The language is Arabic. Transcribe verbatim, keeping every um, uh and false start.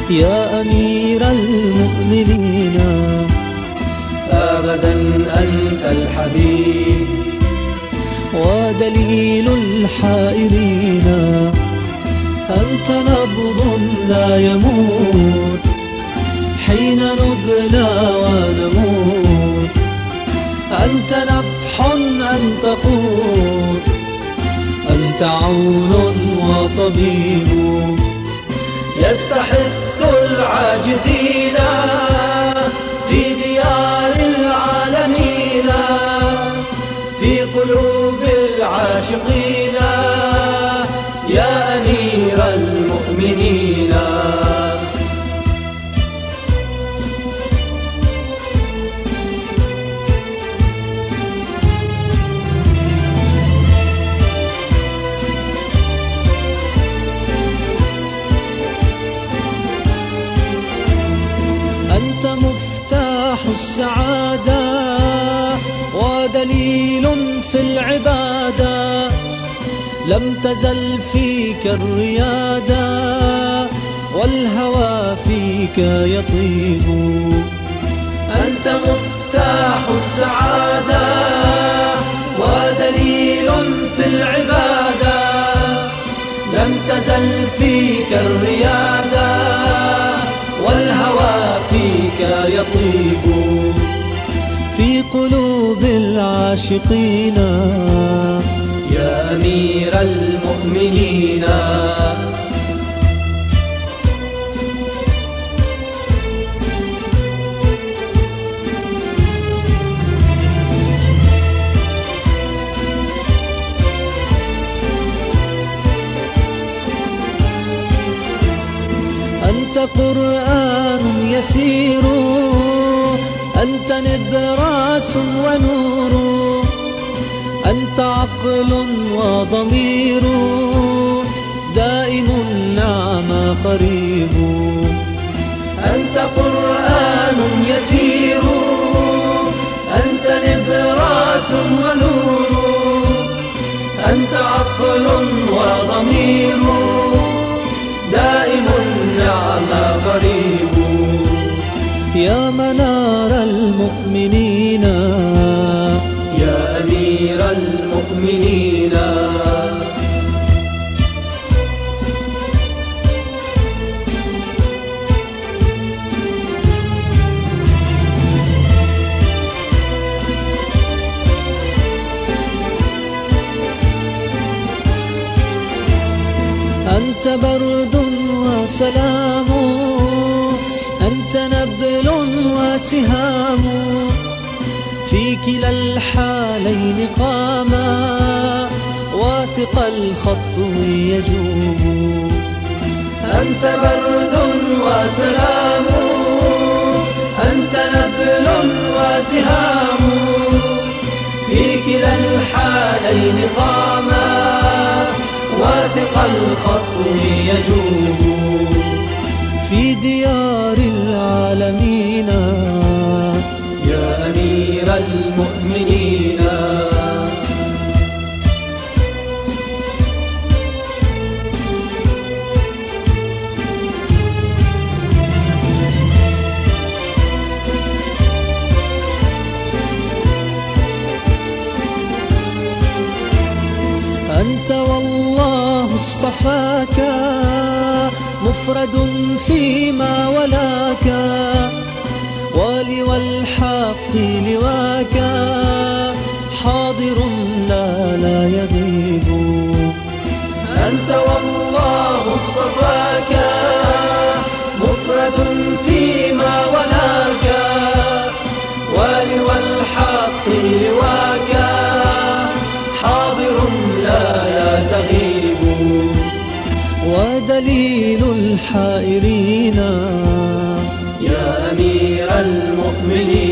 يا أمير المؤمنين أبدا أنت الحبيب ودليل الحائرين. أنت نبض لا يموت حين نبلى ونموت. أنت نفح أنت قوت، أنت عون وطبيب. يستحث العاجزين في ديار العالمين، في قلوب العاشقين يا أمير المؤمنين. أنت مفتاح السعادة ودليل في العبادة، لم تزل فيك الريادة والهوى فيك يطيب. أنت مفتاح السعادة ودليل في العبادة، لم تزل فيك الريادة والهوى فيك يطيب. في قلوب العاشقين يا أمير المؤمنين. أنت قرآن يسير، أنت نبراس ونور، أنت عقل وضمير، دائم النعم قريب. أنت قرآن يسير، أنت نبراس ونور، أنت عقل وضمير، دائم النعم قريب. يا منار المؤمنين يا أمير المؤمنين. أنت برد وسلام، أنت نبل وسهام، في كلا الحالين قاما واثق الخطو يجوب. أنت برد وسلام، أنت نبل وسهام، في كلا الحالين قاما واثق الخطو يجوب. في ديار العالمين يا أمير المؤمنين. أنت والله اصطفاك مفرد فيما ولاك، ولوى الحق لواك حاضر لا لا يغيب. أنت والله اصطفاك مفرد فيما ولاك، ولوى الحق لواك حاضر لا لا تغيب. ودليل الحائرين يا أمير المؤمنين.